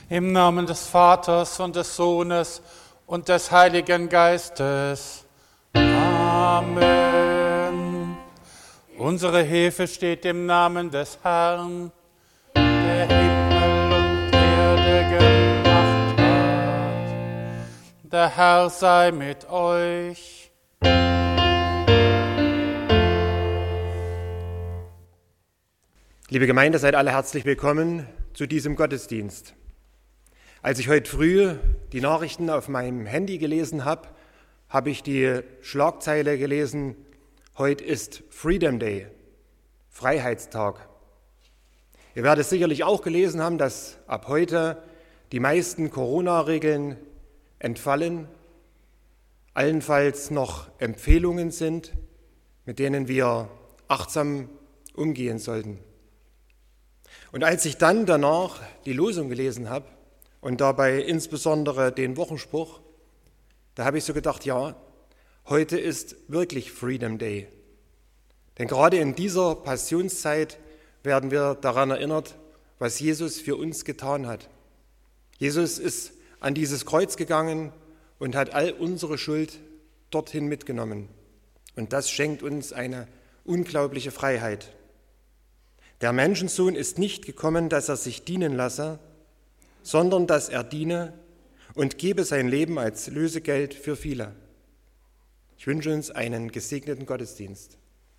Im Namen des Vaters und des Sohnes und des Heiligen Geistes. Amen. Unsere Hilfe steht im Namen des Herrn, der Himmel und Erde gemacht hat. Der Herr sei mit euch. Liebe Gemeinde, seid alle herzlich willkommen zu diesem Gottesdienst. Als ich heute früh die Nachrichten auf meinem Handy gelesen habe, habe ich die Schlagzeile gelesen: Heute ist Freedom Day, Freiheitstag. Ihr werdet sicherlich auch gelesen haben, dass ab heute die meisten Corona-Regeln entfallen, allenfalls noch Empfehlungen sind, mit denen wir achtsam umgehen sollten. Und als ich dann danach die Losung gelesen habe und dabei insbesondere den Wochenspruch, da habe ich so gedacht, ja, heute ist wirklich Freedom Day. Denn gerade in dieser Passionszeit werden wir daran erinnert, was Jesus für uns getan hat. Jesus ist an dieses Kreuz gegangen und hat all unsere Schuld dorthin mitgenommen. Und das schenkt uns eine unglaubliche Freiheit. Der Menschensohn ist nicht gekommen, dass er sich dienen lasse, sondern dass er diene und gebe sein Leben als Lösegeld für viele. Ich wünsche uns einen gesegneten Gottesdienst.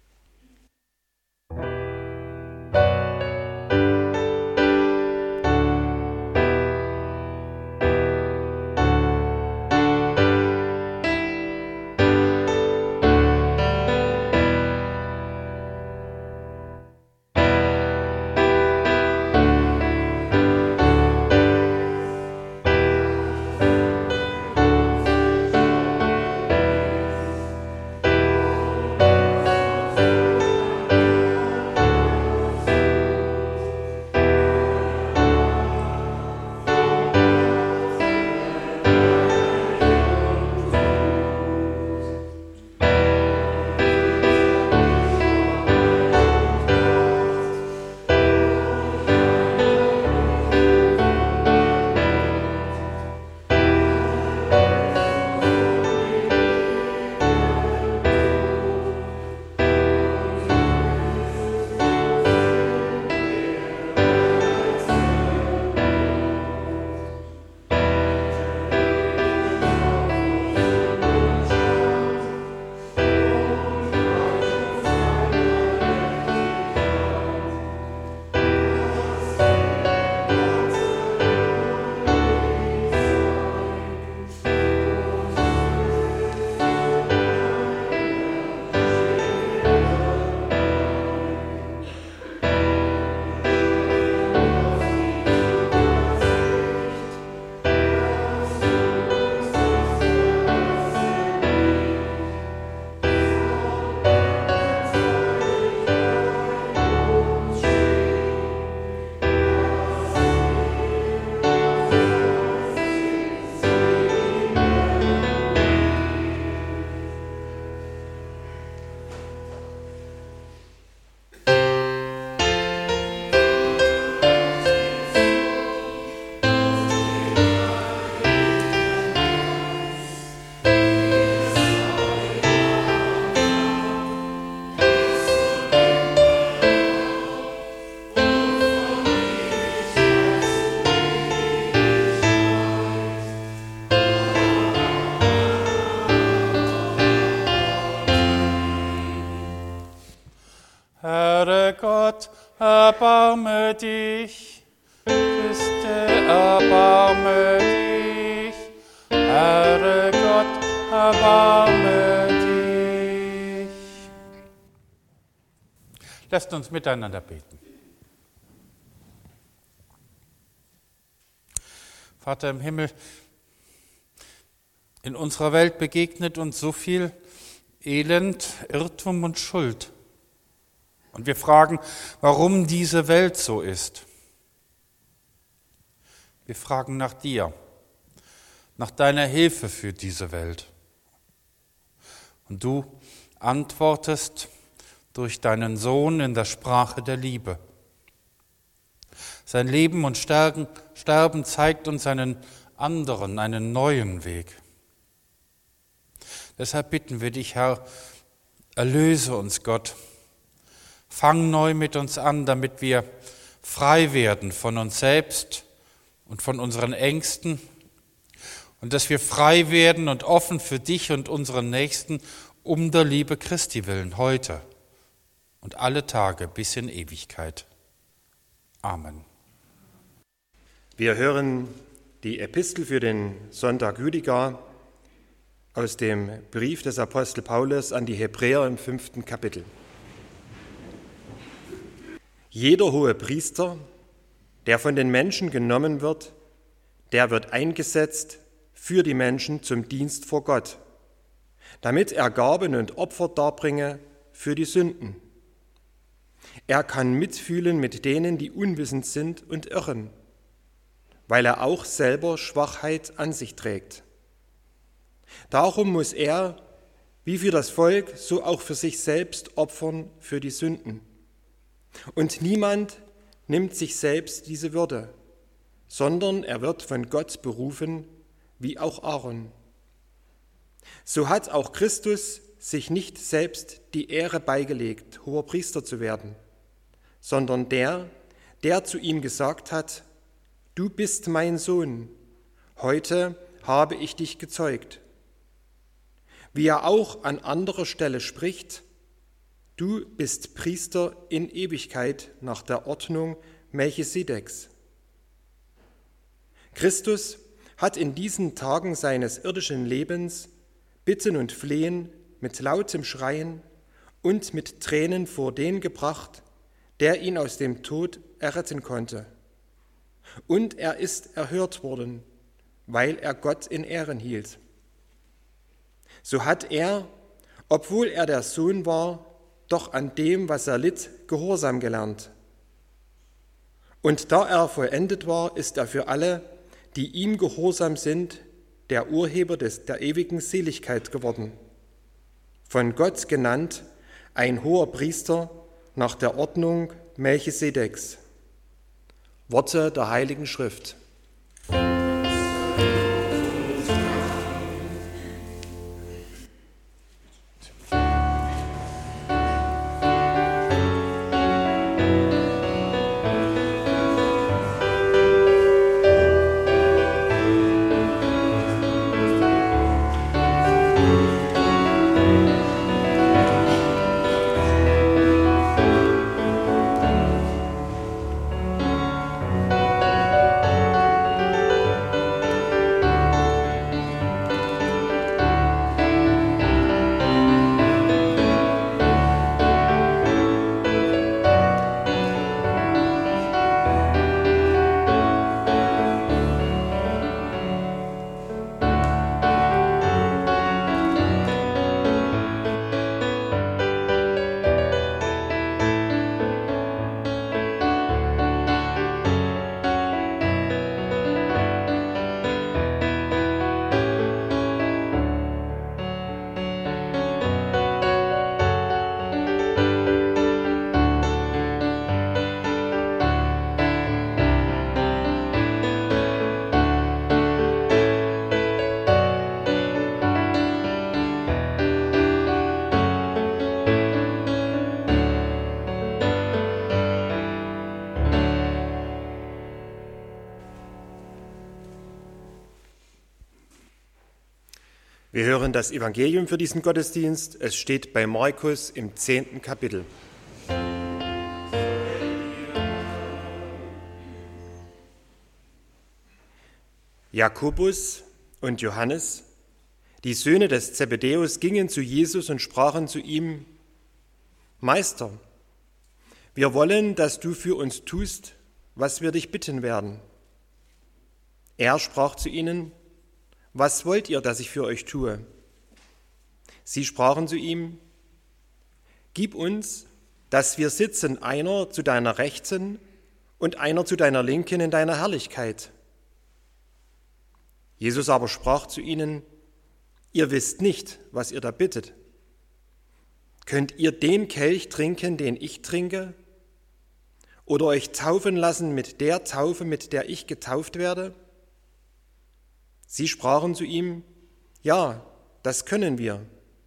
Herr Gott, erbarme dich. Christe, erbarme dich. Herr Gott, erbarme dich. Lasst uns miteinander beten. Vater im Himmel, in unserer Welt begegnet uns so viel Elend, Irrtum und Schuld. Und wir fragen, warum diese Welt so ist. Wir fragen nach dir, nach deiner Hilfe für diese Welt. Und du antwortest durch deinen Sohn in der Sprache der Liebe. Sein Leben und Sterben zeigt uns einen anderen, einen neuen Weg. Deshalb bitten wir dich, Herr, erlöse uns, Gott. Fang neu mit uns an, damit wir frei werden von uns selbst und von unseren Ängsten und dass wir frei werden und offen für dich und unseren Nächsten um der Liebe Christi willen, heute und alle Tage bis in Ewigkeit. Amen. Wir hören die Epistel für den Sonntag Jüdica aus dem Brief des Apostel Paulus an die Hebräer im 5. Kapitel. Jeder hohe Priester, der von den Menschen genommen wird, der wird eingesetzt für die Menschen zum Dienst vor Gott, damit er Gaben und Opfer darbringe für die Sünden. Er kann mitfühlen mit denen, die unwissend sind und irren, weil er auch selber Schwachheit an sich trägt. Darum muss er, wie für das Volk, so auch für sich selbst opfern für die Sünden. Und niemand nimmt sich selbst diese Würde, sondern er wird von Gott berufen, wie auch Aaron. So hat auch Christus sich nicht selbst die Ehre beigelegt, hoher Priester zu werden, sondern der zu ihm gesagt hat: Du bist mein Sohn, heute habe ich dich gezeugt. Wie er auch an anderer Stelle spricht: Du bist Priester in Ewigkeit nach der Ordnung Melchisedeks. Christus hat in diesen Tagen seines irdischen Lebens Bitten und Flehen mit lautem Schreien und mit Tränen vor den gebracht, der ihn aus dem Tod erretten konnte. Und er ist erhört worden, weil er Gott in Ehren hielt. So hat er, obwohl er der Sohn war, doch an dem, was er litt, Gehorsam gelernt. Und da er vollendet war, ist er für alle, die ihm gehorsam sind, der Urheber der ewigen Seligkeit geworden. Von Gott genannt ein hoher Priester nach der Ordnung Melchisedeks. Worte der Heiligen Schrift. Wir hören das Evangelium für diesen Gottesdienst. Es steht bei Markus im 10. Kapitel. Jakobus und Johannes, die Söhne des Zebedäus, gingen zu Jesus und sprachen zu ihm: Meister, wir wollen, dass du für uns tust, was wir dich bitten werden. Er sprach zu ihnen: Was wollt ihr, dass ich für euch tue? Sie sprachen zu ihm: Gib uns, dass wir sitzen, einer zu deiner Rechten und einer zu deiner Linken in deiner Herrlichkeit. Jesus aber sprach zu ihnen: Ihr wisst nicht, was ihr da bittet. Könnt ihr den Kelch trinken, den ich trinke? oder euch taufen lassen mit der Taufe, mit der ich getauft werde? Sie sprachen zu ihm: Ja, das können wir.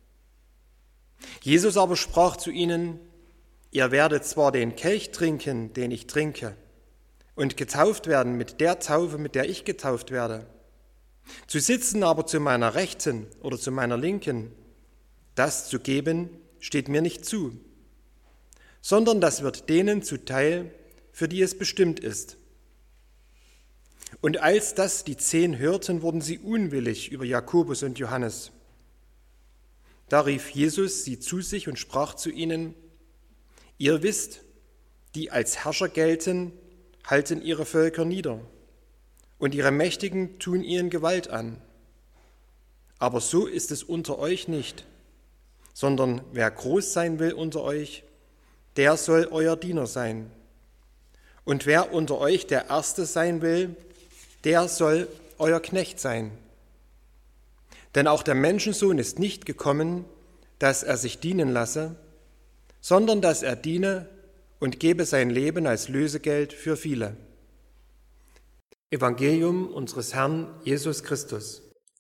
Jesus aber sprach zu ihnen: Ihr werdet zwar den Kelch trinken, den ich trinke, und getauft werden mit der Taufe, mit der ich getauft werde. Zu sitzen aber zu meiner Rechten oder zu meiner Linken, das zu geben, steht mir nicht zu, sondern das wird denen zuteil, für die es bestimmt ist. Und als das die 10 hörten, wurden sie unwillig über Jakobus und Johannes. Da rief Jesus sie zu sich und sprach zu ihnen: Ihr wisst, die als Herrscher gelten, halten ihre Völker nieder, und ihre Mächtigen tun ihnen Gewalt an. Aber so ist es unter euch nicht, sondern wer groß sein will unter euch, der soll euer Diener sein. Und wer unter euch der Erste sein will, der soll euer Knecht sein. Denn auch der Menschensohn ist nicht gekommen, dass er sich dienen lasse, sondern dass er diene und gebe sein Leben als Lösegeld für viele. Evangelium unseres Herrn Jesus Christus.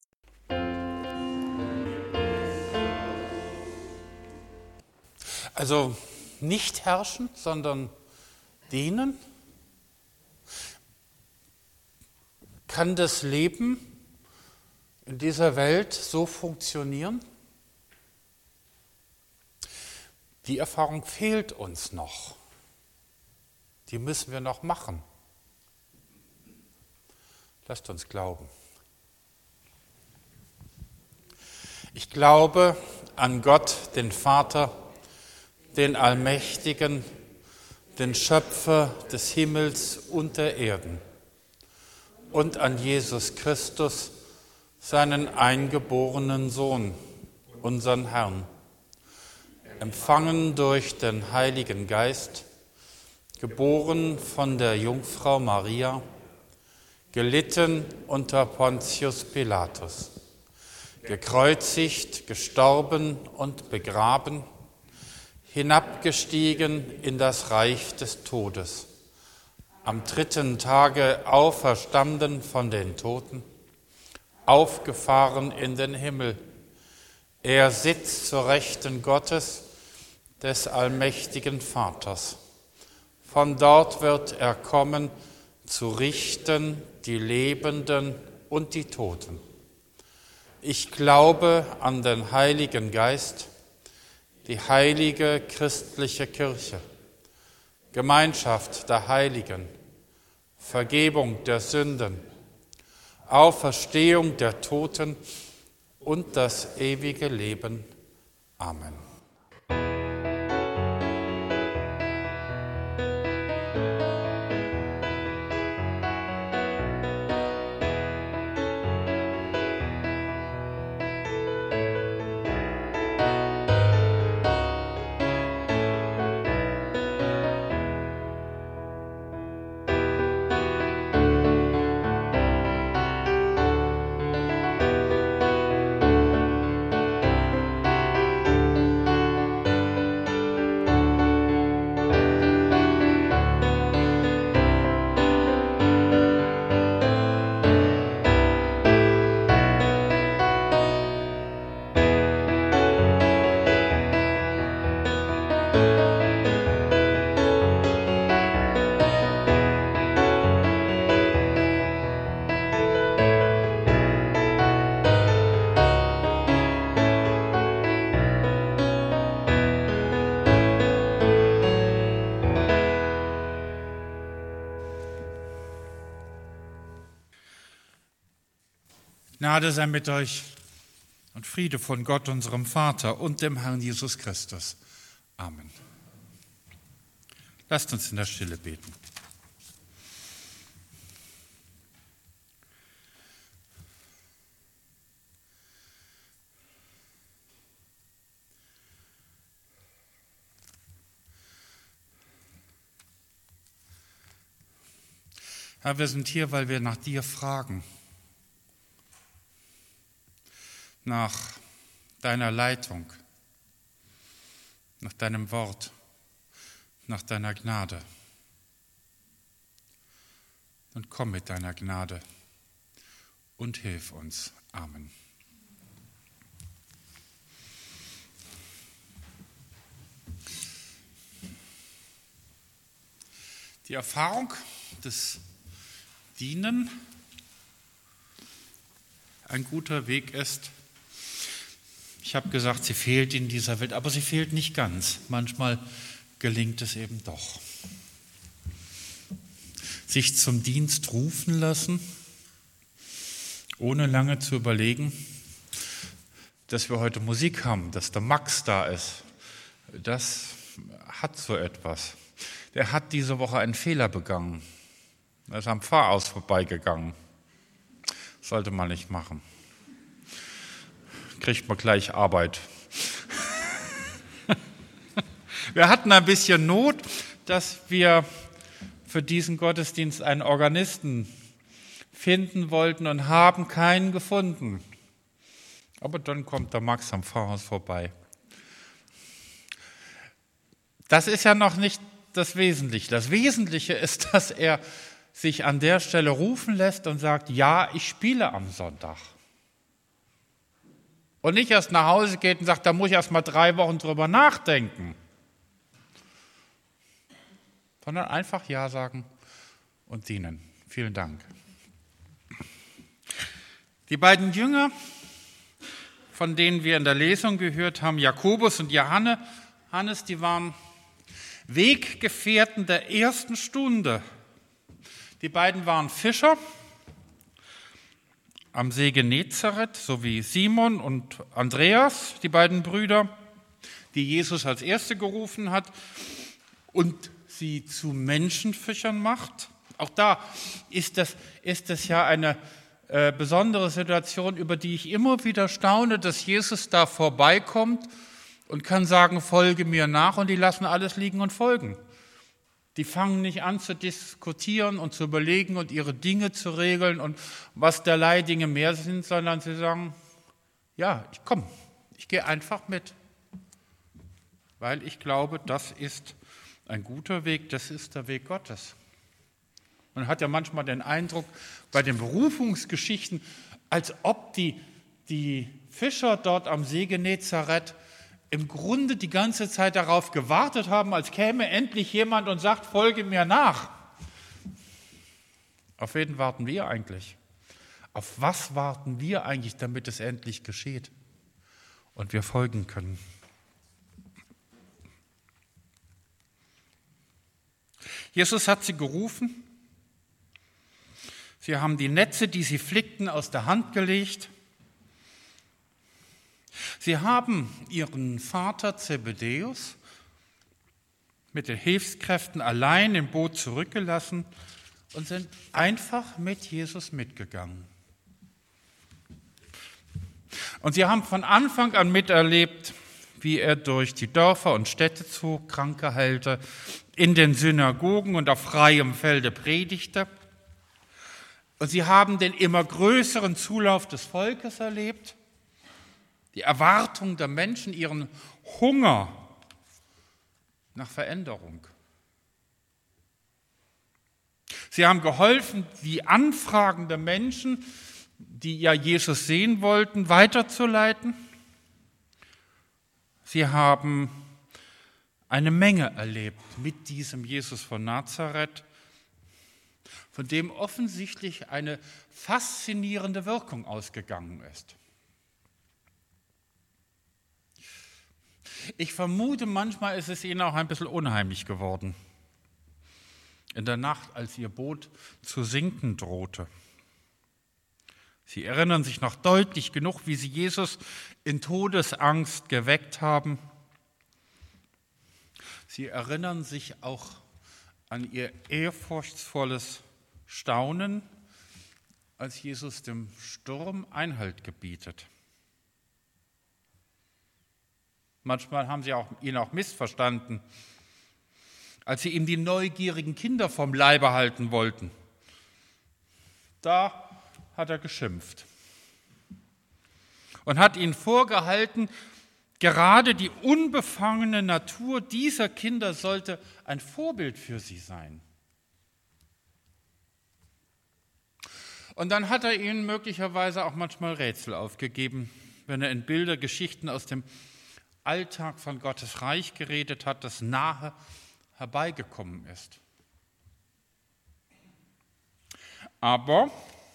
Also nicht herrschen, sondern dienen. Kann das Leben in dieser Welt so funktionieren? Die Erfahrung fehlt uns noch. Die müssen wir noch machen. Lasst uns glauben. Ich glaube an Gott, den Vater, den Allmächtigen, den Schöpfer des Himmels und der Erden, und an Jesus Christus, seinen eingeborenen Sohn, unseren Herrn, empfangen durch den Heiligen Geist, geboren von der Jungfrau Maria, gelitten unter Pontius Pilatus, gekreuzigt, gestorben und begraben, hinabgestiegen in das Reich des Todes, am 3. Tage auferstanden von den Toten, aufgefahren in den Himmel. Er sitzt zur Rechten Gottes, des allmächtigen Vaters. Von dort wird er kommen, zu richten die Lebenden und die Toten. Ich glaube an den Heiligen Geist, die heilige christliche Kirche, Gemeinschaft der Heiligen, Vergebung der Sünden, Auferstehung der Toten und das ewige Leben. Amen. Gnade sei mit euch und Friede von Gott, unserem Vater und dem Herrn Jesus Christus. Amen. Lasst uns in der Stille beten. Herr, wir sind hier, weil wir nach dir fragen. Nach deiner Leitung, nach deinem Wort, nach deiner Gnade. und komm mit deiner Gnade und hilf uns. Amen. Die Erfahrung des Dienen ein guter Weg ist. Ich habe gesagt, sie fehlt in dieser Welt, aber sie fehlt nicht ganz. Manchmal gelingt es eben doch. Sich zum Dienst rufen lassen, ohne lange zu überlegen, dass wir heute Musik haben, dass der Max da ist. Das hat so etwas. Der hat diese Woche einen Fehler begangen. Er ist am Pfarrhaus vorbeigegangen. Sollte man nicht machen. Kriegt man gleich Arbeit. Wir hatten ein bisschen Not, dass wir für diesen Gottesdienst einen Organisten finden wollten und haben keinen gefunden. Aber dann kommt der Max am Pfarrhaus vorbei. Das ist ja noch nicht das Wesentliche. Das Wesentliche ist, dass er sich an der Stelle rufen lässt und sagt, ja, ich spiele am Sonntag. Und nicht erst nach Hause geht und sagt, da muss ich erst mal 3 Wochen drüber nachdenken. Sondern einfach Ja sagen und dienen. Vielen Dank. Die beiden Jünger, von denen wir in der Lesung gehört haben, Jakobus und Johannes, die waren Weggefährten der ersten Stunde. Die beiden waren Fischer am See Genezareth, sowie Simon und Andreas, die beiden Brüder, die Jesus als Erste gerufen hat und sie zu Menschenfischern macht. Auch da ist das ja eine besondere Situation, über die ich immer wieder staune, dass Jesus da vorbeikommt und kann sagen, folge mir nach, und die lassen alles liegen und folgen. Die fangen nicht an zu diskutieren und zu überlegen und ihre Dinge zu regeln und was derlei Dinge mehr sind, sondern sie sagen, ja, ich komme, ich gehe einfach mit, weil ich glaube, das ist ein guter Weg, das ist der Weg Gottes. Man hat ja manchmal den Eindruck bei den Berufungsgeschichten, als ob die Fischer dort am See Genezareth im Grunde die ganze Zeit darauf gewartet haben, als käme endlich jemand und sagt, folge mir nach. Auf wen warten wir eigentlich? Auf was warten wir eigentlich, damit es endlich geschieht und wir folgen können? Jesus hat sie gerufen. Sie haben die Netze, die sie flickten, aus der Hand gelegt. Sie haben ihren Vater Zebedäus mit den Hilfskräften allein im Boot zurückgelassen und sind einfach mit Jesus mitgegangen. Und sie haben von Anfang an miterlebt, wie er durch die Dörfer und Städte zog, Kranke heilte, in den Synagogen und auf freiem Felde predigte. Und sie haben den immer größeren Zulauf des Volkes erlebt, die Erwartung der Menschen, ihren Hunger nach Veränderung. Sie haben geholfen, die Anfragen der Menschen, die ja Jesus sehen wollten, weiterzuleiten. Sie haben eine Menge erlebt mit diesem Jesus von Nazareth, von dem offensichtlich eine faszinierende Wirkung ausgegangen ist. Ich vermute, manchmal ist es ihnen auch ein bisschen unheimlich geworden. In der Nacht, als ihr Boot zu sinken drohte. Sie erinnern sich noch deutlich genug, wie sie Jesus in Todesangst geweckt haben. Sie erinnern sich auch an ihr ehrfurchtsvolles Staunen, als Jesus dem Sturm Einhalt gebietet. Manchmal haben sie ihn auch missverstanden, als sie ihm die neugierigen Kinder vom Leibe halten wollten. Da hat er geschimpft und hat ihnen vorgehalten, gerade die unbefangene Natur dieser Kinder sollte ein Vorbild für sie sein. Und dann hat er ihnen möglicherweise auch manchmal Rätsel aufgegeben, wenn er in Bilder, Geschichten aus dem Alltag von Gottes Reich geredet hat, das nahe herbeigekommen ist. Aber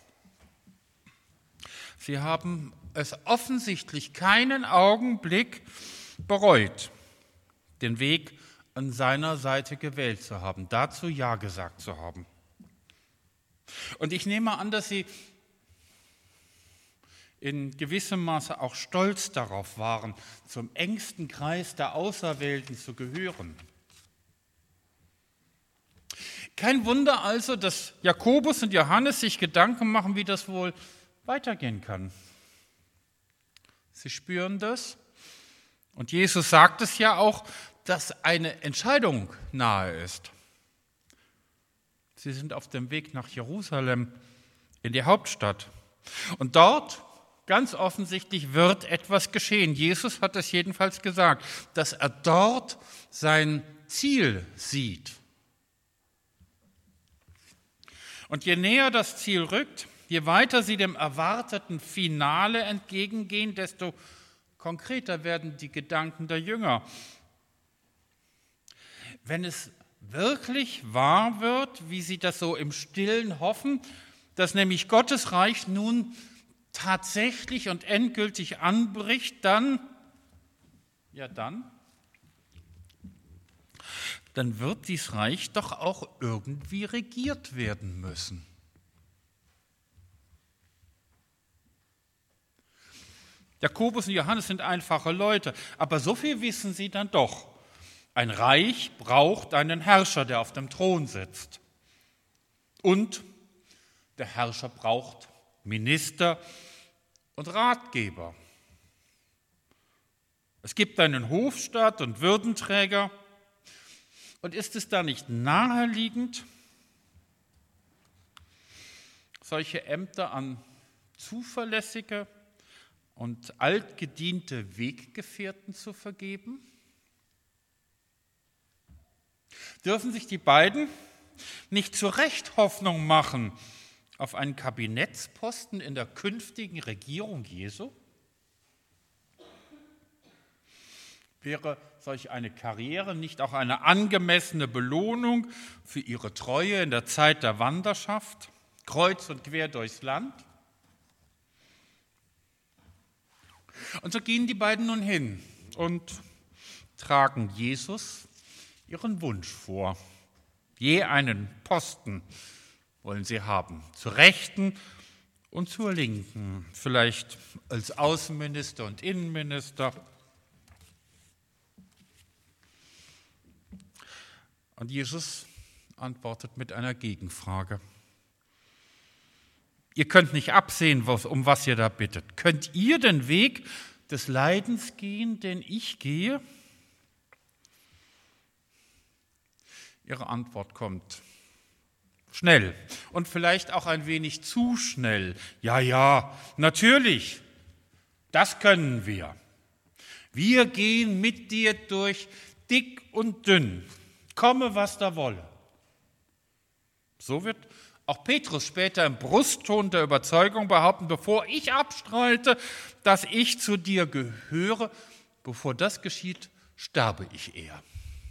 sie haben es offensichtlich keinen Augenblick bereut, den Weg an seiner Seite gewählt zu haben, dazu Ja gesagt zu haben. Und ich nehme an, dass sie in gewissem Maße auch stolz darauf waren, zum engsten Kreis der Auserwählten zu gehören. Kein Wunder also, dass Jakobus und Johannes sich Gedanken machen, wie das wohl weitergehen kann. Sie spüren das. Und Jesus sagt es ja auch, dass eine Entscheidung nahe ist. Sie sind auf dem Weg nach Jerusalem, in die Hauptstadt. Und dort, ganz offensichtlich, wird etwas geschehen. Jesus hat es jedenfalls gesagt, dass er dort sein Ziel sieht. Und je näher das Ziel rückt, je weiter sie dem erwarteten Finale entgegengehen, desto konkreter werden die Gedanken der Jünger. Wenn es wirklich wahr wird, wie sie das so im Stillen hoffen, dass nämlich Gottes Reich nun tatsächlich und endgültig anbricht, dann wird dieses Reich doch auch irgendwie regiert werden müssen. Jakobus und Johannes sind einfache Leute, aber so viel wissen sie dann doch. Ein Reich braucht einen Herrscher, der auf dem Thron sitzt. Und der Herrscher braucht Minister und Ratgeber. Es gibt einen Hofstaat und Würdenträger. Und ist es da nicht naheliegend, solche Ämter an zuverlässige und altgediente Weggefährten zu vergeben? Dürfen sich die beiden nicht zu Recht Hoffnung machen auf einen Kabinettsposten in der künftigen Regierung Jesu? Wäre solch eine Karriere nicht auch eine angemessene Belohnung für ihre Treue in der Zeit der Wanderschaft, kreuz und quer durchs Land? Und so gehen die beiden nun hin und tragen Jesus ihren Wunsch vor. Je einen Posten wollen sie haben, zur Rechten und zur Linken, vielleicht als Außenminister und Innenminister. Und Jesus antwortet mit einer Gegenfrage. Ihr könnt nicht absehen, um was ihr da bittet. Könnt ihr den Weg des Leidens gehen, den ich gehe? Ihre Antwort kommt schnell und vielleicht auch ein wenig zu schnell. Ja, natürlich, das können wir. Wir gehen mit dir durch dick und dünn. Komme, was da wolle. So wird auch Petrus später im Brustton der Überzeugung behaupten, bevor ich abstreite, dass ich zu dir gehöre, bevor das geschieht, sterbe ich eher.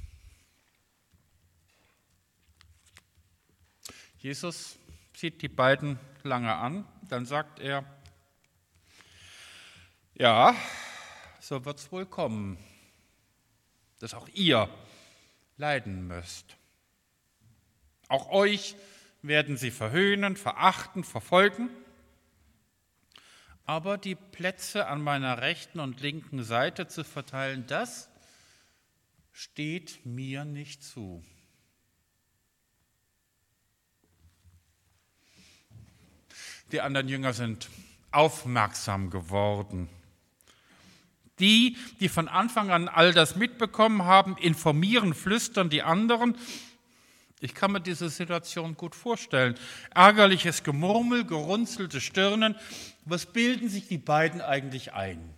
Jesus sieht die beiden lange an, dann sagt er, ja, so wird es wohl kommen, dass auch ihr leiden müsst. Auch euch werden sie verhöhnen, verachten, verfolgen. Aber die Plätze an meiner rechten und linken Seite zu verteilen, das steht mir nicht zu. Die anderen Jünger sind aufmerksam geworden. Die von Anfang an all das mitbekommen haben, informieren, flüstern die anderen. Ich kann mir diese Situation gut vorstellen. Ärgerliches Gemurmel, gerunzelte Stirnen. Was bilden sich die beiden eigentlich ein?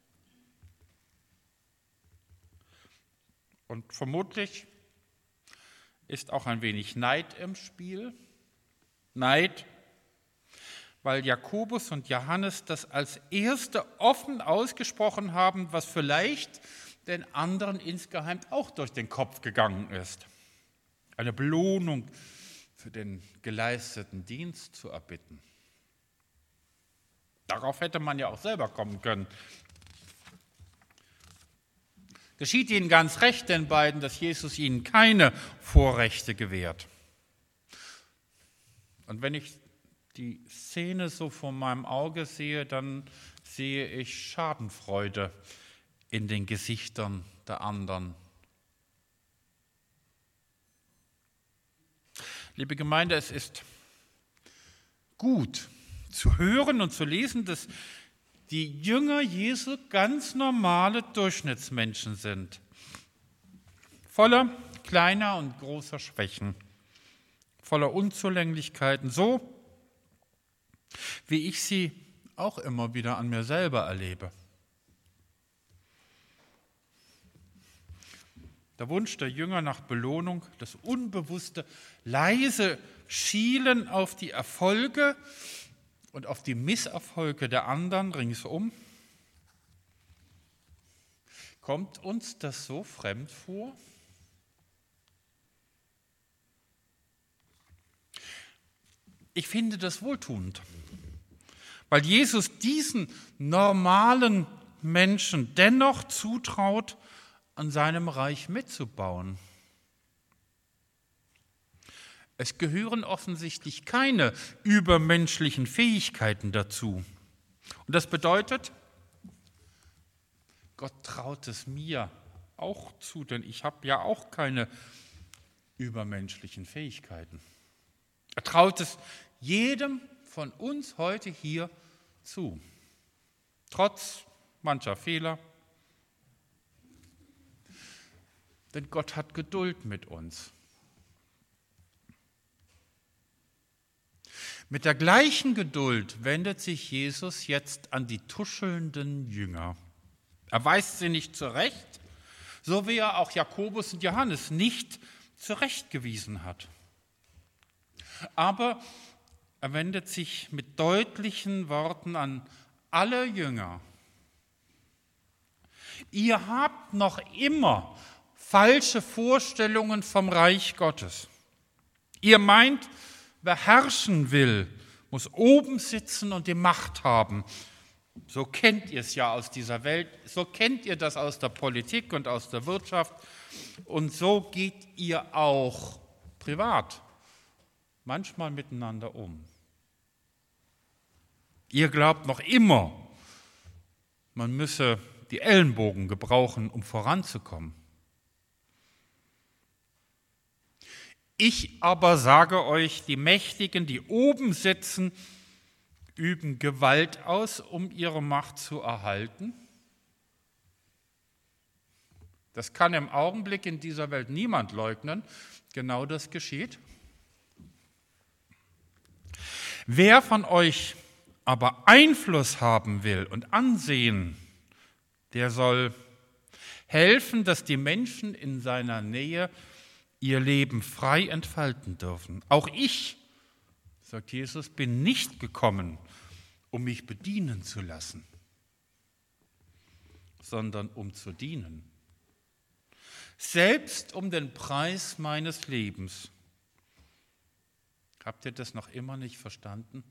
Und vermutlich ist auch ein wenig Neid im Spiel. Neid, weil Jakobus und Johannes das als erste offen ausgesprochen haben, was vielleicht den anderen insgeheim auch durch den Kopf gegangen ist. Eine Belohnung für den geleisteten Dienst zu erbitten. Darauf hätte man ja auch selber kommen können. Geschieht ihnen ganz recht, den beiden, dass Jesus ihnen keine Vorrechte gewährt. Und wenn ich die Szene so vor meinem Auge sehe, dann sehe ich Schadenfreude in den Gesichtern der anderen. Liebe Gemeinde, es ist gut zu hören und zu lesen, dass die Jünger Jesu ganz normale Durchschnittsmenschen sind, voller kleiner und großer Schwächen, voller Unzulänglichkeiten, so wie ich sie auch immer wieder an mir selber erlebe. Der Wunsch der Jünger nach Belohnung, das unbewusste, leise Schielen auf die Erfolge und auf die Misserfolge der anderen ringsum. Kommt uns das so fremd vor? Ich finde das wohltuend, weil Jesus diesen normalen Menschen dennoch zutraut, an seinem Reich mitzubauen. Es gehören offensichtlich keine übermenschlichen Fähigkeiten dazu. Und das bedeutet, Gott traut es mir auch zu, denn ich habe ja auch keine übermenschlichen Fähigkeiten. Er traut es jedem von uns heute hier zu, trotz mancher Fehler. Denn Gott hat Geduld mit uns. Mit der gleichen Geduld wendet sich Jesus jetzt an die tuschelnden Jünger. Er weist sie nicht zurecht, so wie er auch Jakobus und Johannes nicht zurechtgewiesen hat. Aber er wendet sich mit deutlichen Worten an alle Jünger. Ihr habt noch immer falsche Vorstellungen vom Reich Gottes. Ihr meint, wer herrschen will, muss oben sitzen und die Macht haben. So kennt ihr es ja aus dieser Welt, so kennt ihr das aus der Politik und aus der Wirtschaft und so geht ihr auch privat manchmal miteinander um. Ihr glaubt noch immer, man müsse die Ellenbogen gebrauchen, um voranzukommen. Ich aber sage euch, die Mächtigen, die oben sitzen, üben Gewalt aus, um ihre Macht zu erhalten. Das kann im Augenblick in dieser Welt niemand leugnen. Genau das geschieht. Wer von euch aber Einfluss haben will und Ansehen, der soll helfen, dass die Menschen in seiner Nähe ihr Leben frei entfalten dürfen. Auch ich, sagt Jesus, bin nicht gekommen, um mich bedienen zu lassen, sondern um zu dienen. Selbst um den Preis meines Lebens. Habt ihr das noch immer nicht verstanden?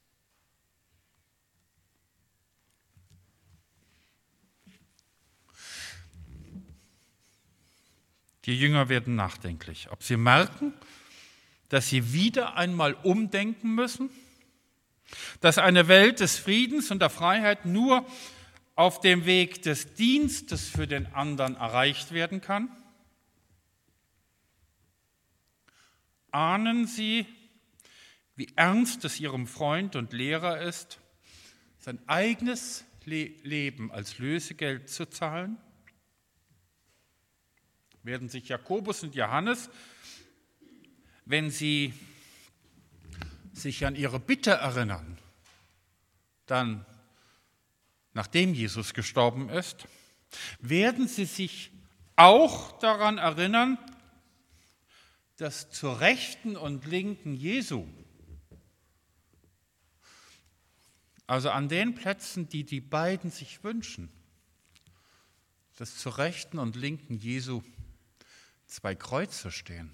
Die Jünger werden nachdenklich, ob sie merken, dass sie wieder einmal umdenken müssen, dass eine Welt des Friedens und der Freiheit nur auf dem Weg des Dienstes für den anderen erreicht werden kann. Ahnen sie, wie ernst es ihrem Freund und Lehrer ist, sein eigenes Leben als Lösegeld zu zahlen? Werden sich Jakobus und Johannes, wenn sie sich an ihre Bitte erinnern, dann, nachdem Jesus gestorben ist, werden sie sich auch daran erinnern, dass zur Rechten und Linken Jesu Also an den Plätzen, die die beiden sich wünschen, dass zur Rechten und Linken Jesu 2 Kreuze stehen.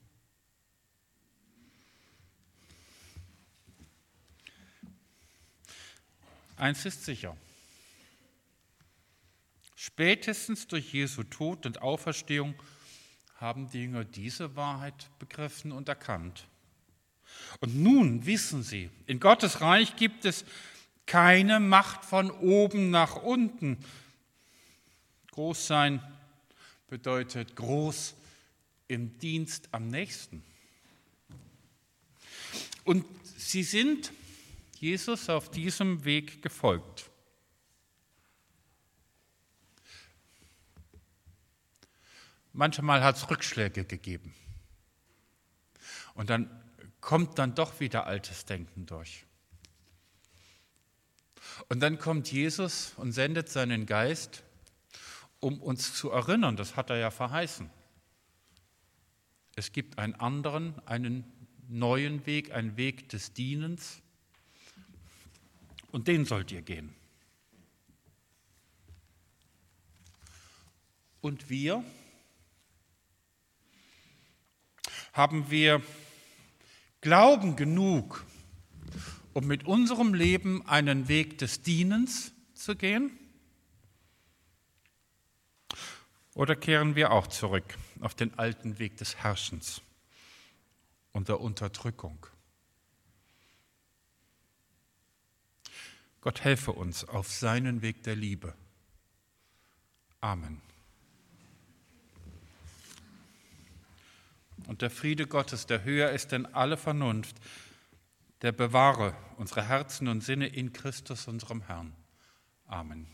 Eins ist sicher: Spätestens durch Jesu Tod und Auferstehung haben die Jünger diese Wahrheit begriffen und erkannt. Und nun wissen sie, in Gottes Reich gibt es keine Macht von oben nach unten. Groß sein bedeutet groß im Dienst am Nächsten. Und sie sind Jesus auf diesem Weg gefolgt. Manchmal hat es Rückschläge gegeben. Und dann kommt dann doch wieder altes Denken durch. Und dann kommt Jesus und sendet seinen Geist, um uns zu erinnern, das hat er ja verheißen. Es gibt einen anderen, einen neuen Weg, einen Weg des Dienens. Und den sollt ihr gehen. Und wir? Haben wir Glauben genug, um mit unserem Leben einen Weg des Dienens zu gehen? Oder kehren wir auch zurück auf den alten Weg des Herrschens und der Unterdrückung? Gott helfe uns auf seinen Weg der Liebe. Amen. Und der Friede Gottes, der höher ist denn alle Vernunft, der bewahre unsere Herzen und Sinne in Christus, unserem Herrn. Amen.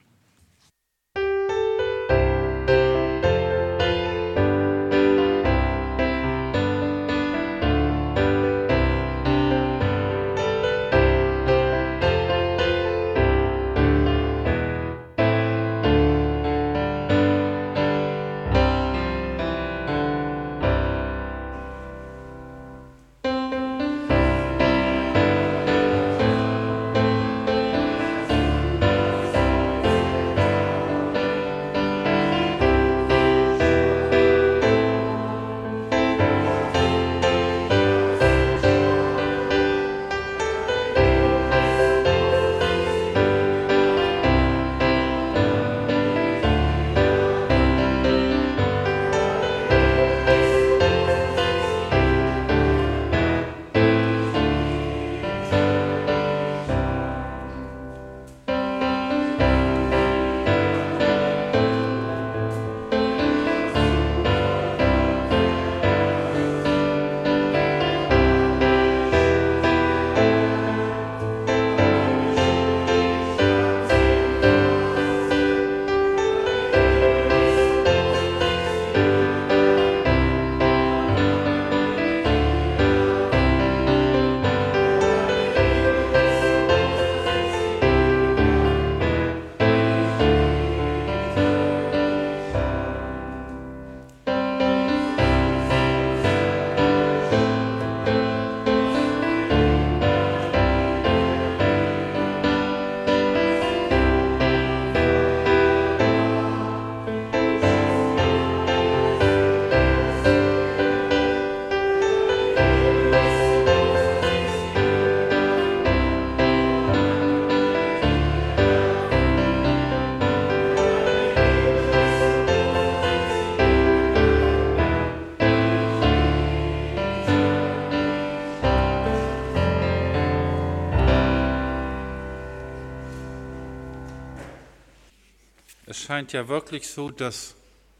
Es scheint ja wirklich so, dass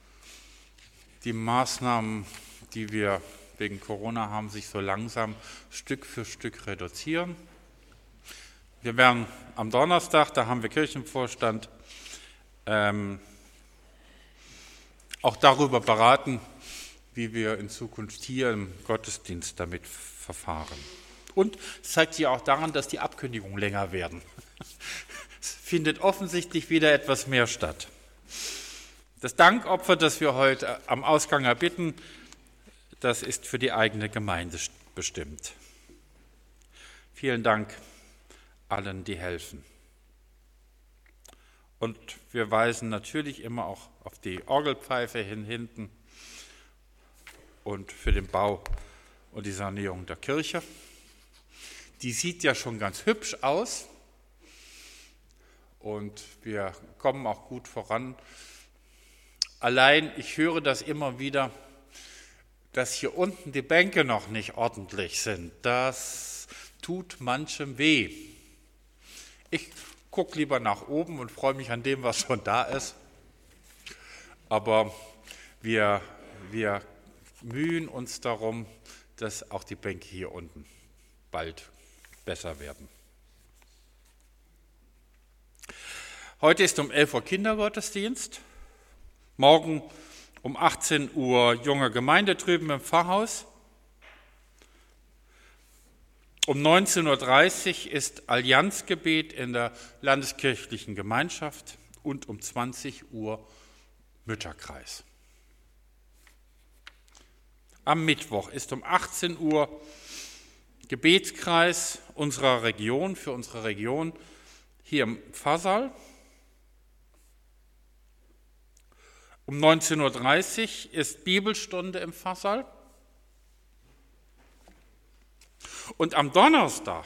die Maßnahmen, die wir wegen Corona haben, sich so langsam Stück für Stück reduzieren. Wir werden am Donnerstag, da haben wir Kirchenvorstand, auch darüber beraten, wie wir in Zukunft hier im Gottesdienst damit verfahren. Und es zeigt sich auch daran, dass die Abkündigungen länger werden. Es findet offensichtlich wieder etwas mehr statt. Das Dankopfer, das wir heute am Ausgang erbitten, das ist für die eigene Gemeinde bestimmt. Vielen Dank allen, die helfen. Und wir weisen natürlich immer auch auf die Orgelpfeife hinten und für den Bau und die Sanierung der Kirche. Die sieht ja schon ganz hübsch aus und wir kommen auch gut voran. Allein, ich höre das immer wieder, dass hier unten die Bänke noch nicht ordentlich sind. Das tut manchem weh. Ich gucke lieber nach oben und freue mich an dem, was schon da ist. Aber wir mühen uns darum, dass auch die Bänke hier unten bald besser werden. Heute ist um 11 Uhr Kindergottesdienst. Morgen um 18 Uhr junger Gemeinde drüben im Pfarrhaus. Um 19.30 Uhr ist Allianzgebet in der Landeskirchlichen Gemeinschaft und um 20 Uhr Mütterkreis. Am Mittwoch ist um 18 Uhr Gebetskreis unserer Region, für unsere Region hier im Pfarrsaal. Um 19.30 Uhr ist Bibelstunde im Pfarrsaal. Und am Donnerstag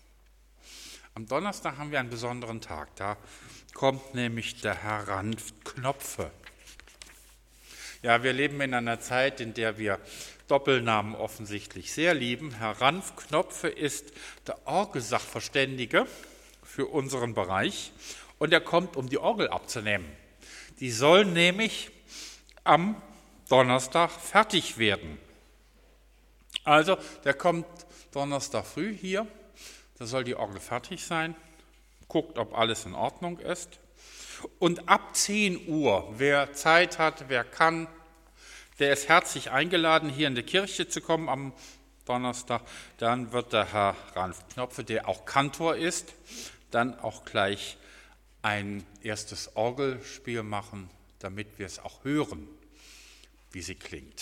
haben wir einen besonderen Tag. Da kommt nämlich der Herr Ranft Knopfe. Ja, wir leben in einer Zeit, in der wir Doppelnamen offensichtlich sehr lieben. Herr Ranft Knopfe ist der Orgelsachverständige für unseren Bereich und er kommt, um die Orgel abzunehmen. Die soll nämlich am Donnerstag fertig werden. Also, der kommt Donnerstag früh hier, da soll die Orgel fertig sein, guckt, ob alles in Ordnung ist. Und ab 10 Uhr, wer Zeit hat, wer kann, der ist herzlich eingeladen, hier in die Kirche zu kommen am Donnerstag. Dann wird der Herr Ranft Knopfe, der auch Kantor ist, dann auch gleich ein erstes Orgelspiel machen, damit wir es auch hören, wie sie klingt.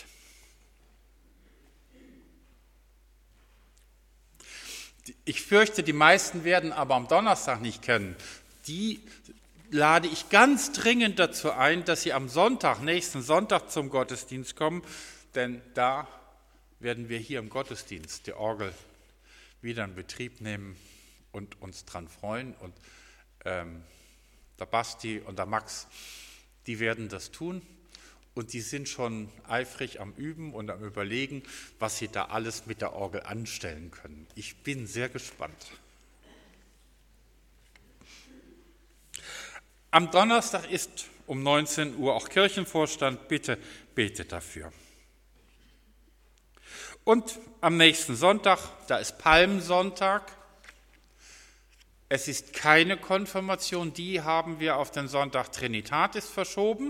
Ich fürchte, die meisten werden aber am Donnerstag nicht kennen. Die lade ich ganz dringend dazu ein, dass sie am Sonntag, nächsten Sonntag zum Gottesdienst kommen, denn da werden wir hier im Gottesdienst die Orgel wieder in Betrieb nehmen und uns dran freuen. Und der Basti und der Max, die werden das tun und die sind schon eifrig am Üben und am Überlegen, was sie da alles mit der Orgel anstellen können. Ich bin sehr gespannt. Am Donnerstag ist um 19 Uhr auch Kirchenvorstand. Bitte betet dafür. Und am nächsten Sonntag, da ist Palmsonntag. Es ist keine Konfirmation, die haben wir auf den Sonntag Trinitatis verschoben.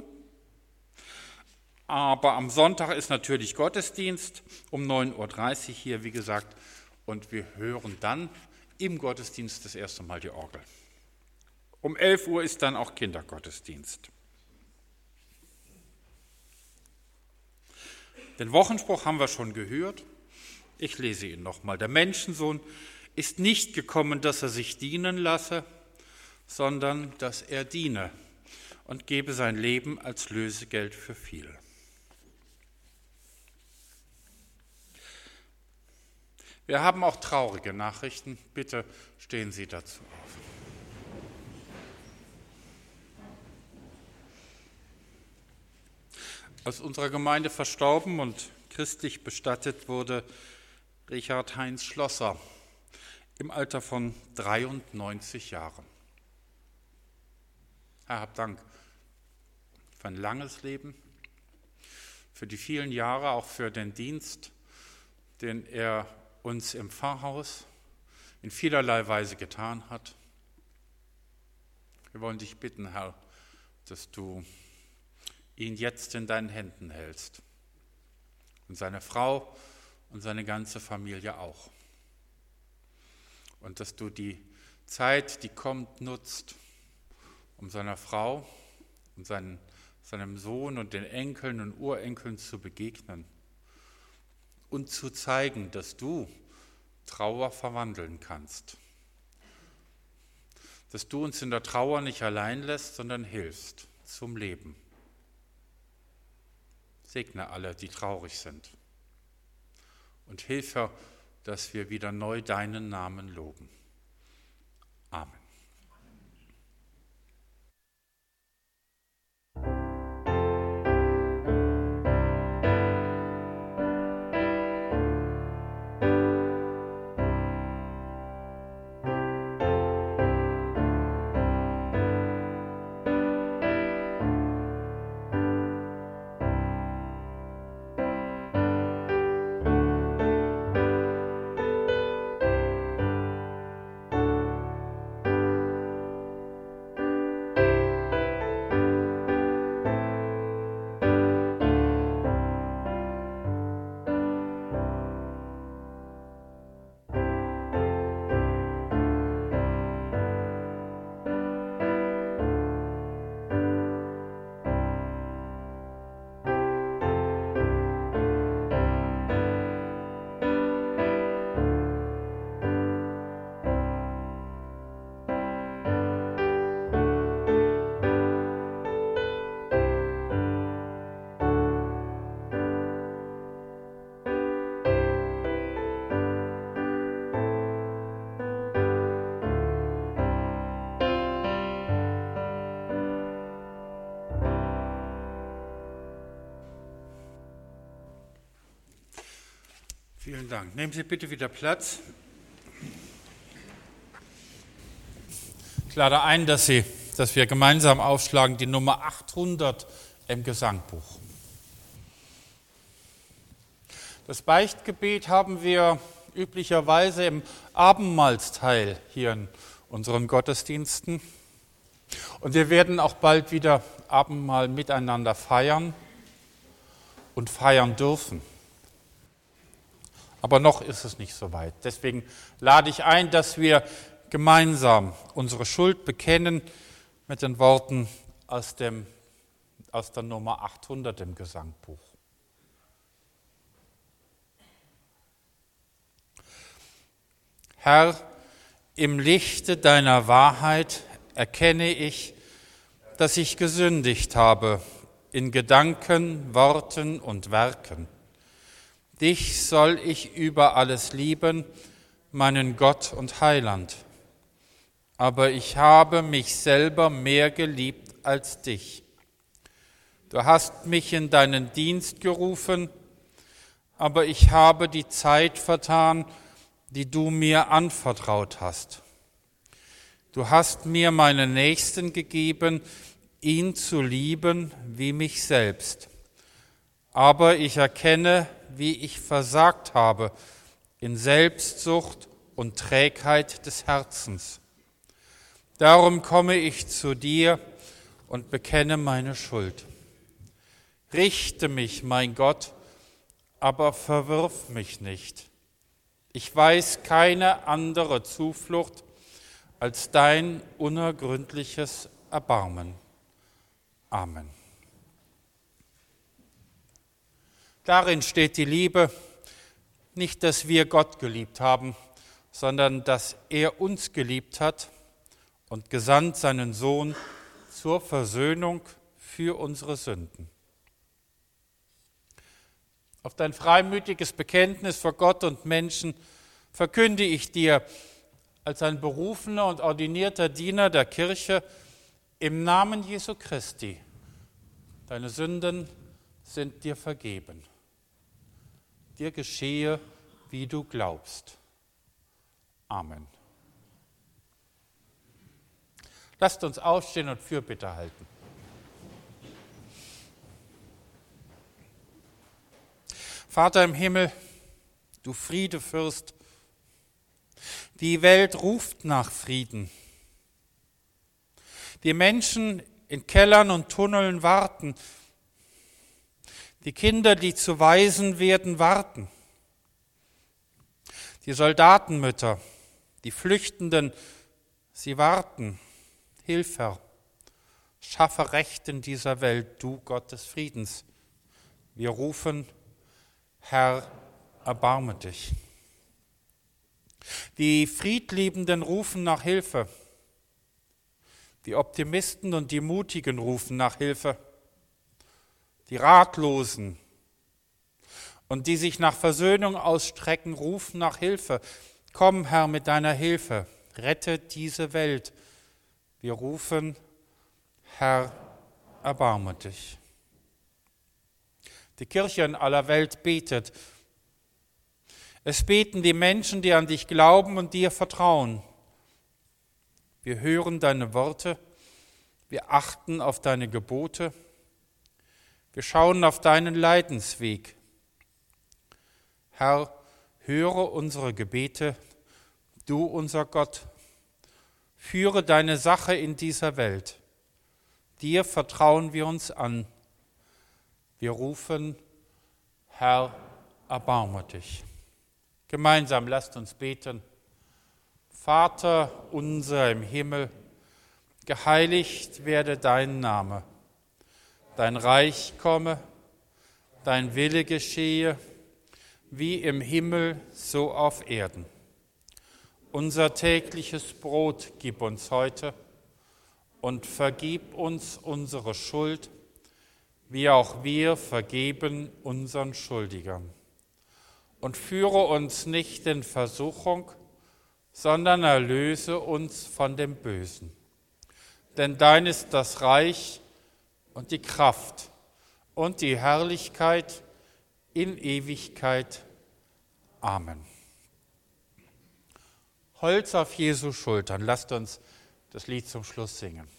Aber am Sonntag ist natürlich Gottesdienst um 9.30 Uhr hier, wie gesagt. Und wir hören dann im Gottesdienst das erste Mal die Orgel. Um 11 Uhr ist dann auch Kindergottesdienst. Den Wochenspruch haben wir schon gehört. Ich lese ihn nochmal. Der Menschensohn ist nicht gekommen, dass er sich dienen lasse, sondern dass er diene und gebe sein Leben als Lösegeld für viele. Wir haben auch traurige Nachrichten. Bitte stehen Sie dazu auf. Aus unserer Gemeinde verstorben und christlich bestattet wurde Richard Heinz Schlosser im Alter von 93 Jahren. Herr, hab Dank für ein langes Leben, für die vielen Jahre, auch für den Dienst, den er uns im Pfarrhaus in vielerlei Weise getan hat. Wir wollen dich bitten, Herr, dass du ihn jetzt in deinen Händen hältst und seine Frau und seine ganze Familie auch. Und dass du die Zeit, die kommt, nutzt, um seiner Frau und seinem Sohn und den Enkeln und Urenkeln zu begegnen und zu zeigen, dass du Trauer verwandeln kannst dass du uns in der Trauer nicht allein lässt, sondern hilfst zum Leben. Segne alle, die traurig sind. Und hilfe, dass wir wieder neu deinen Namen loben. Amen. Vielen Dank. Nehmen Sie bitte wieder Platz. Ich lade ein, dass wir gemeinsam aufschlagen die Nummer 800 im Gesangbuch. Das Beichtgebet haben wir üblicherweise im Abendmahlsteil hier in unseren Gottesdiensten. Und wir werden auch bald wieder Abendmahl miteinander feiern und feiern dürfen. Aber noch ist es nicht so weit. Deswegen lade ich ein, dass wir gemeinsam unsere Schuld bekennen mit den Worten aus der Nummer 800 im Gesangbuch. Herr, im Lichte deiner Wahrheit erkenne ich, dass ich gesündigt habe in Gedanken, Worten und Werken. Dich soll ich über alles lieben, meinen Gott und Heiland. Aber ich habe mich selber mehr geliebt als dich. Du hast mich in deinen Dienst gerufen, aber ich habe die Zeit vertan, die du mir anvertraut hast. Du hast mir meinen Nächsten gegeben, ihn zu lieben wie mich selbst. Aber ich erkenne, wie ich versagt habe in Selbstsucht und Trägheit des Herzens. Darum komme ich zu dir und bekenne meine Schuld. Richte mich, mein Gott, aber verwirf mich nicht. Ich weiß keine andere Zuflucht als dein unergründliches Erbarmen. Amen. Darin steht die Liebe, nicht, dass wir Gott geliebt haben, sondern dass er uns geliebt hat und gesandt seinen Sohn zur Versöhnung für unsere Sünden. Auf dein freimütiges Bekenntnis vor Gott und Menschen verkünde ich dir als ein berufener und ordinierter Diener der Kirche im Namen Jesu Christi: Deine Sünden sind dir vergeben. Dir geschehe, wie du glaubst. Amen. Lasst uns aufstehen und Fürbitte halten. Vater im Himmel, du Friedefürst, die Welt ruft nach Frieden. Die Menschen in Kellern und Tunneln warten. Die Kinder, die zu Waisen werden, warten. Die Soldatenmütter, die Flüchtenden, sie warten. Hilf, Herr, schaffe Recht in dieser Welt, du Gott des Friedens. Wir rufen: Herr, erbarme dich. Die Friedliebenden rufen nach Hilfe. Die Optimisten und die Mutigen rufen nach Hilfe. Die Ratlosen und die sich nach Versöhnung ausstrecken, rufen nach Hilfe. Komm, Herr, mit deiner Hilfe, rette diese Welt. Wir rufen, Herr, erbarme dich. Die Kirche in aller Welt betet. Es beten die Menschen, die an dich glauben und dir vertrauen. Wir hören deine Worte, wir achten auf deine Gebote, wir schauen auf deinen Leidensweg. Herr, höre unsere Gebete, du unser Gott, führe deine Sache in dieser Welt. Dir vertrauen wir uns an. Wir rufen, Herr, erbarme dich. Gemeinsam lasst uns beten. Vater unser im Himmel, geheiligt werde dein Name. Dein Reich komme, dein Wille geschehe, wie im Himmel, so auf Erden. Unser tägliches Brot gib uns heute und vergib uns unsere Schuld, wie auch wir vergeben unseren Schuldigern. Und führe uns nicht in Versuchung, sondern erlöse uns von dem Bösen. Denn dein ist das Reich und die Kraft und die Herrlichkeit in Ewigkeit. Amen. Holz auf Jesu Schultern. Lasst uns das Lied zum Schluss singen.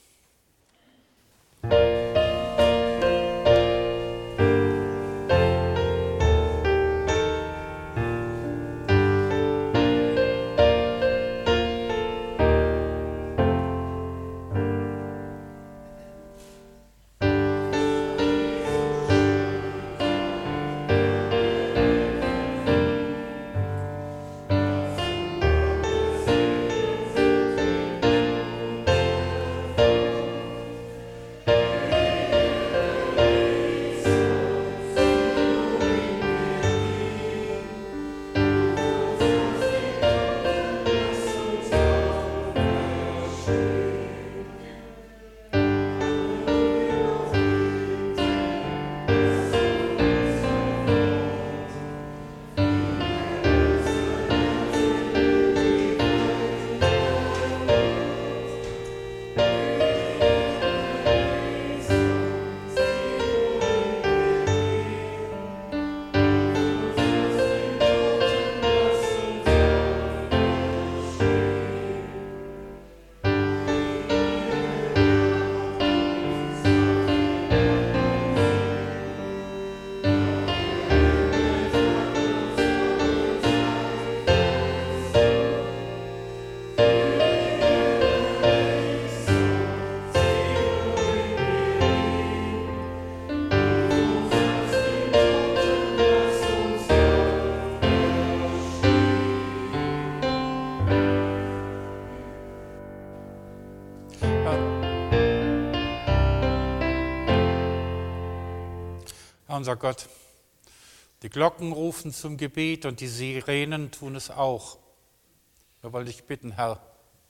Unser Gott, die Glocken rufen zum Gebet und die Sirenen tun es auch. Wir wollen dich bitten, Herr,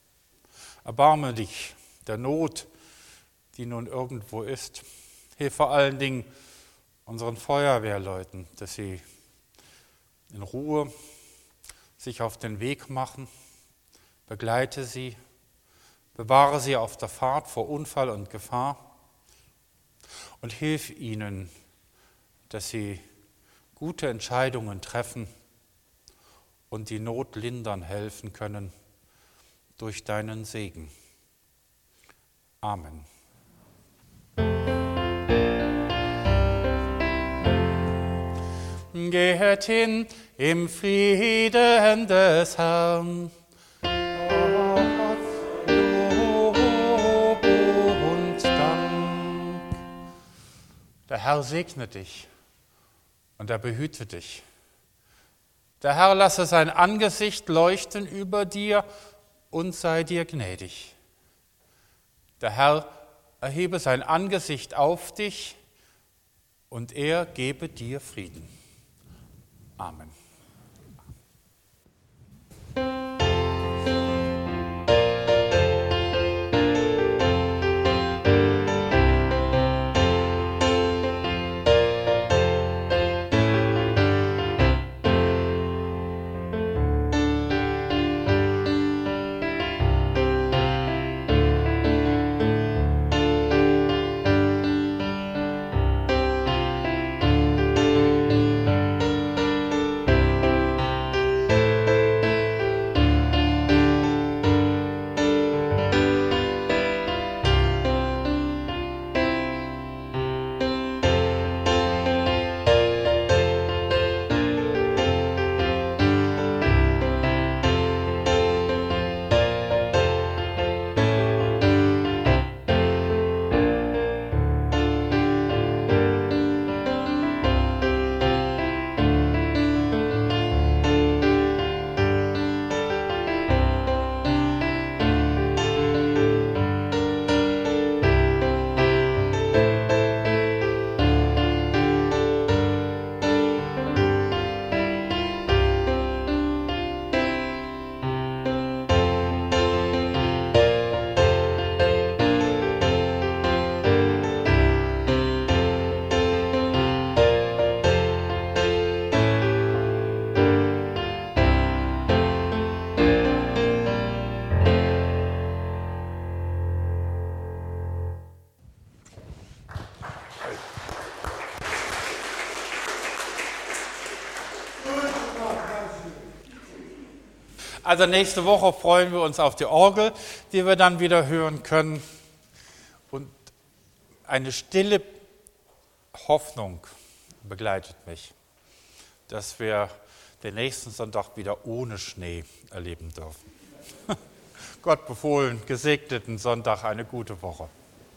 erbarme dich der Not, die nun irgendwo ist. Hilf vor allen Dingen unseren Feuerwehrleuten, dass sie in Ruhe sich auf den Weg machen. Begleite sie, bewahre sie auf der Fahrt vor Unfall und Gefahr und hilf ihnen, dass sie gute Entscheidungen treffen und die Not lindern helfen können durch deinen Segen. Amen. Geht hin im Frieden des Herrn. Lob und Dank. Der Herr segne dich und er behüte dich. Der Herr lasse sein Angesicht leuchten über dir und sei dir gnädig. Der Herr erhebe sein Angesicht auf dich und er gebe dir Frieden. Amen. Also nächste Woche freuen wir uns auf die Orgel, die wir dann wieder hören können. Und eine stille Hoffnung begleitet mich, dass wir den nächsten Sonntag wieder ohne Schnee erleben dürfen. Gott befohlen, gesegneten Sonntag, eine gute Woche.